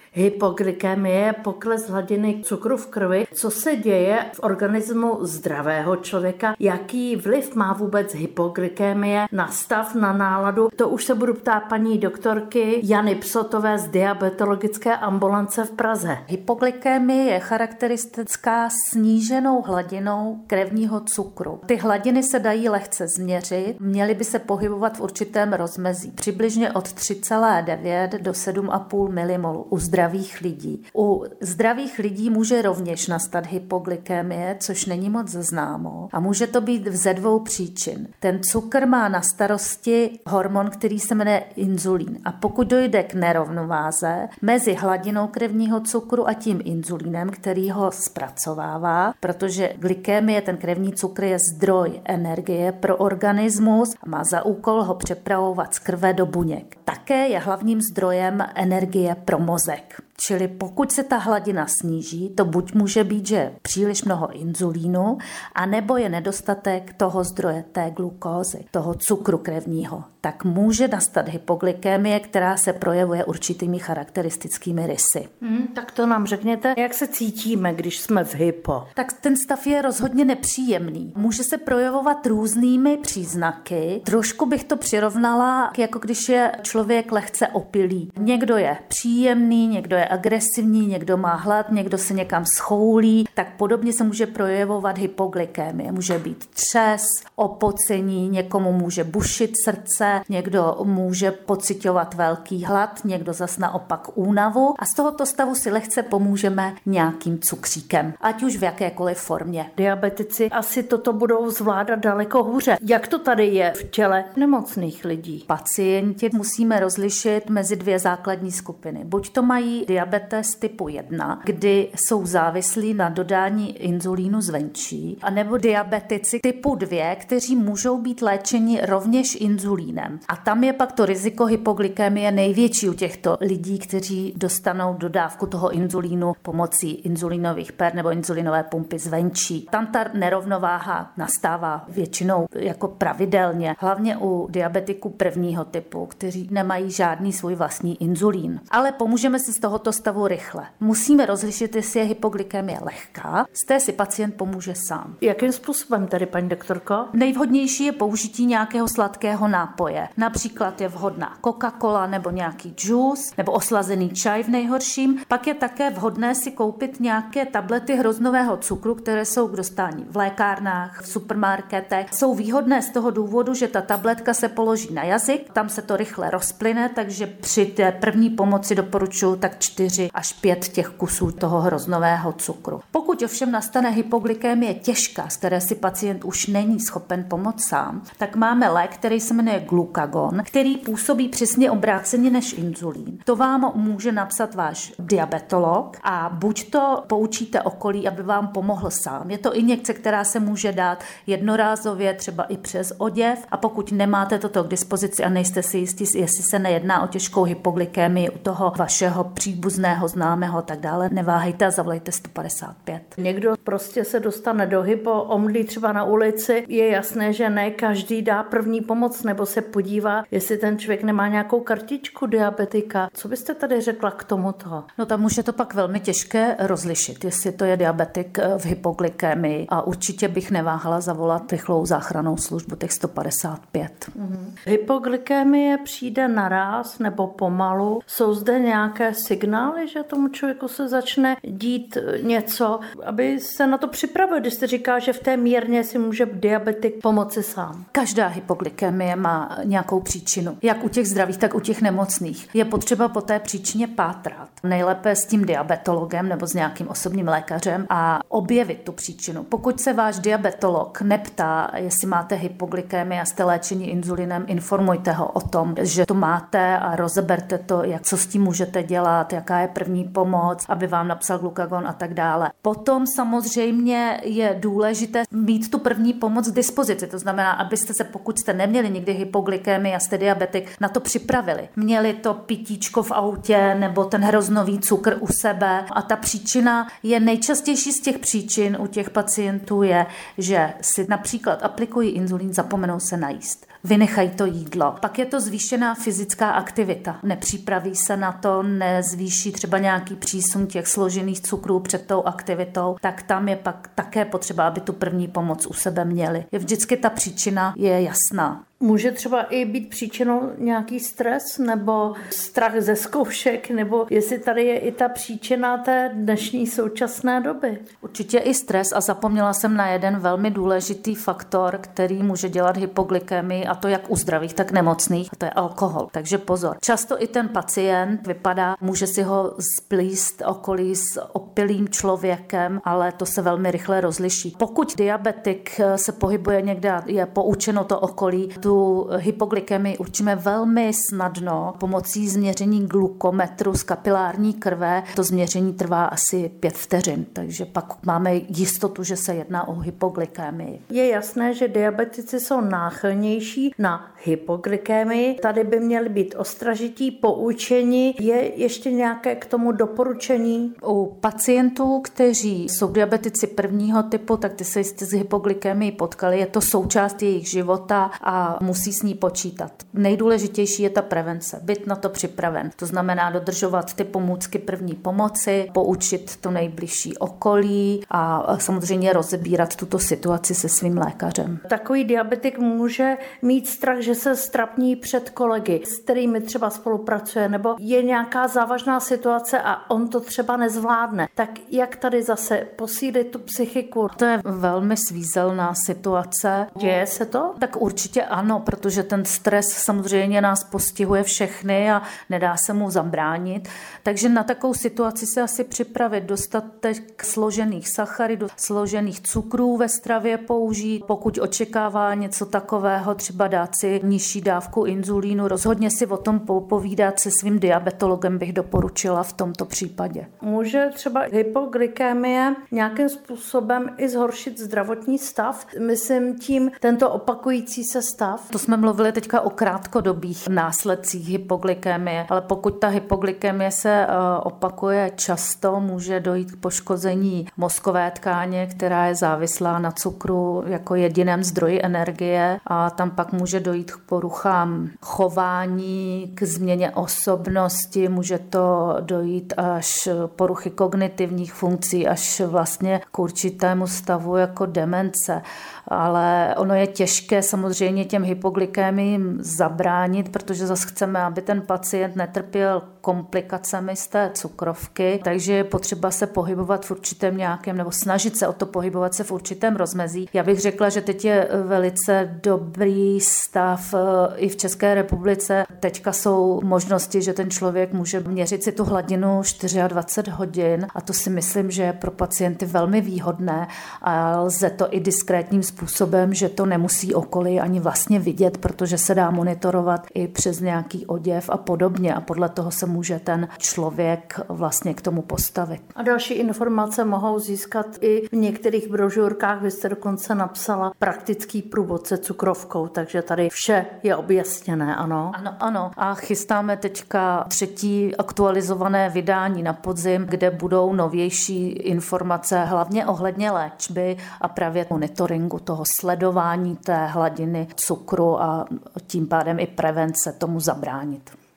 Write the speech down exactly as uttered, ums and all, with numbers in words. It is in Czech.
Hypoglykemie, pokles hladiny cukru v krvi. Co se děje v organismu zdravého člověka? Jaký vliv má vůbec hypoglykemie na stav, na náladu? To už se budu ptát paní doktorky Jany Psotové z diabetologické ambulance v Praze. Hypoglykemie je charakteristická sníženou hladinou krevního cukru. Ty hladiny se dají lehce změřit, měly by se pohybovat v určitém rozmezí, přibližně od tři celá devět do sedm celá pět milimolu u zdravých lidí. U zdravých lidí může rovněž nastat hypoglykemie, což není moc známo, a může to být ze dvou příčin. Ten cukr má na starosti hormon, který se jmenuje inzulín, a pokud dojde k nerovnováze mezi hladinou krevního cukru a tím inzulínem, který ho zpracovává, protože glykémie, ten krevní cukr, je zdroj energie pro organismus a má za úkol ho přepravovat z krve do buněk. Také je hlavním zdrojem energie pro mozek. Čili pokud se ta hladina sníží, to buď může být, že je příliš mnoho inzulínu, anebo je nedostatek toho zdroje té glukózy, toho cukru krevního. Tak může nastat hypoglykemie, která se projevuje určitými charakteristickými rysy. Hmm, tak to nám řekněte, jak se cítíme, když jsme v hypo? Tak ten stav je rozhodně nepříjemný. Může se projevovat různými příznaky. Trošku bych to přirovnala, jako když je člověk lehce opilý. Někdo je příjemný, někdo je agresivní, někdo má hlad, někdo se někam schoulí, tak podobně se může projevovat hypoglykemie. Může být třes, opocení, někomu může bušit srdce, někdo může pociťovat velký hlad, někdo zas naopak únavu, a z tohoto stavu si lehce pomůžeme nějakým cukříkem, ať už v jakékoliv formě. Diabetici asi toto budou zvládat daleko hůře. Jak to tady je v těle nemocných lidí? Pacienti musíme rozlišit mezi dvě základní skupiny. Buď to mají diabetes typu jedna, kdy jsou závislí na dodání inzulínu zvenčí, anebo diabetici typu dva, kteří můžou být léčeni rovněž inzulínem. A tam je pak to riziko hypoglykemie největší u těchto lidí, kteří dostanou dodávku toho inzulínu pomocí inzulínových per nebo inzulinové pumpy zvenčí. Tam ta nerovnováha nastává většinou jako pravidelně, hlavně u diabetiků prvního typu, kteří nemají žádný svůj vlastní inzulín. Ale pomůžeme si z tohoto stavu rychle. Musíme rozlišit, jestli je hypoglykemie lehká, z té si pacient pomůže sám. Jakým způsobem tedy, paní doktorko? Nejvhodnější je použití nějakého sladkého nápoje. Například je vhodná Coca-Cola nebo nějaký džus, nebo oslazený čaj v nejhorším. Pak je také vhodné si koupit nějaké tablety hroznového cukru, které jsou k dostání v lékárnách, v supermarketech. Jsou výhodné z toho důvodu, že ta tabletka se položí na jazyk, tam se to rychle rozplyne, takže při té první pomoci doporučuji tak čtyři až pět těch kusů toho hroznového cukru. Pokud ovšem nastane hypoglykemie těžká, z které si pacient už není schopen pomoct sám, tak máme lék, který se jmenuje glukagon, který působí přesně obráceně než inzulín. To vám může napsat váš diabetolog a buď to poučíte okolí, aby vám pomohl sám. Je to injekce, která se může dát jednorázově, třeba i přes oděv, a pokud nemáte toto k dispozici a nejste si jistí, jestli se nejedná o těžkou hypoglykemii u toho vašeho příbuzného, známého a tak dále, neváhejte a zavolejte sto padesát pět. Někdo prostě se dostane do hypo, omdlí třeba na ulici, je jasné, že ne každý dá první pomoc nebo se podívá, jestli ten člověk nemá nějakou kartičku diabetika. Co byste tady řekla k tomuto? No tam už je to pak velmi těžké rozlišit, jestli to je diabetik v hypoglykemii, a určitě bych neváhala zavolat rychlou záchrannou službu těch sto padesát pět. Mm-hmm. Hypoglykemie přijde naráz nebo pomalu? Jsou zde nějaké signály, že tomu člověku se začne dít něco, aby se na to připravil, když se říká, že v té mírně si může diabetik pomoci sám? Každá hypoglykemie má nějakou příčinu, jak u těch zdravých, tak u těch nemocných. Je potřeba po té příčině pátrat. Nejlépe s tím diabetologem nebo s nějakým osobním lékařem a objevit tu příčinu. Pokud se váš diabetolog neptá, jestli máte hypoglykemii a jste léčení inzulinem, informujte ho o tom, že to máte, a rozeberte to, jak, co s tím můžete dělat, jaká je první pomoc, aby vám napsal glukagon a tak dále. Potom samozřejmě je důležité mít tu první pomoc k dispozici. To znamená, abyste se, pokud jste neměli nikdy hypoglykemii a jste diabetik, na to připravili. Měli to pitíčko v autě nebo ten hroznový cukr u sebe, a ta příčina je nejčastější z těch příčin u těch pacientů je, že si například aplikují inzulín, zapomenou se najíst. vynechají to jídlo. Pak je to zvýšená fyzická aktivita. Nepřipraví se na to, nezvýší třeba nějaký přísun těch složených cukrů před tou aktivitou, tak tam je pak také potřeba, aby tu první pomoc u sebe měli. Je vždycky ta příčina je jasná. Může třeba i být příčinou nějaký stres nebo strach ze zkoušek, nebo jestli tady je i ta příčina té dnešní současné doby? Určitě i stres a zapomněla jsem na jeden velmi důležitý faktor, který může dělat hypoglykemii, a to jak u zdravých, tak nemocných, a to je alkohol. Takže pozor. Často i ten pacient vypadá, může si ho splíst okolí s opilým člověkem, ale to se velmi rychle rozliší. Pokud diabetik se pohybuje někde, je poučeno to okolí, tu hypoglykemii určíme velmi snadno pomocí změření glukometru z kapilární krve. To změření trvá asi pět vteřin, takže pak máme jistotu, že se jedná o hypoglykemii. Je jasné, že diabetici jsou náchylnější na hypoglykemii. Tady by měli být ostražití, poučení. Je ještě nějaké k tomu doporučení? U pacientů, kteří jsou diabetici prvního typu, tak ty se jistě s hypoglykemií potkali. Je to součást jejich života a musí s ní počítat. Nejdůležitější je ta prevence, být na to připraven. To znamená dodržovat ty pomůcky první pomoci, poučit to nejbližší okolí a samozřejmě rozebírat tuto situaci se svým lékařem. Takový diabetik může mít strach, že se strapní před kolegy, s kterými třeba spolupracuje, nebo je nějaká závažná situace a on to třeba nezvládne. Tak jak tady zase posílit tu psychiku? To je velmi svízelná situace. Děje se to? Tak určitě ano, protože ten stres samozřejmě nás postihuje všechny a nedá se mu zabránit. Takže na takovou situaci se asi připravit, dostatek složených sacharidů, složených cukrů ve stravě použít. Pokud očekává něco takového, třeba dát si nižší dávku inzulínu, rozhodně si o tom povídat se svým diabetologem bych doporučila v tomto případě. Může třeba hypoglykemie nějakým způsobem i zhoršit zdravotní stav? Myslím tím tento opakující se stav? To jsme mluvili teďka o krátkodobých následcích hypoglykemie, ale pokud ta hypoglykemie se opakuje často, může dojít k poškození mozkové tkáně, která je závislá na cukru jako jediném zdroji energie, a tam pak může dojít k poruchám chování, k změně osobnosti, může to dojít až poruchy kognitivních funkcí, až vlastně k určitému stavu jako demence. Ale ono je těžké samozřejmě těm hypoglykemiím zabránit, protože zase chceme, aby ten pacient netrpěl komplikacemi z té cukrovky, takže je potřeba se pohybovat v určitém nějakém, nebo snažit se o to pohybovat se v určitém rozmezí. Já bych řekla, že teď je velice dobrý stav i v České republice. Teďka jsou možnosti, že ten člověk může měřit si tu hladinu dvacet čtyři hodin a to si myslím, že je pro pacienty velmi výhodné a lze to i diskrétním způsobem, že to nemusí okolí ani vlastně vidět, protože se dá monitorovat i přes nějaký oděv a podobně a podle toho se může ten člověk vlastně k tomu postavit. A další informace mohou získat i v některých brožurkách. Vy jste dokonce napsala praktický průvod se cukrovkou, takže tady vše je objasněné, ano? Ano, ano. A chystáme teďka třetí aktualizované vydání na podzim, kde budou novější informace, hlavně ohledně léčby a právě monitoringu toho sledování té hladiny cukru a tím pádem i prevence tomu zabránit.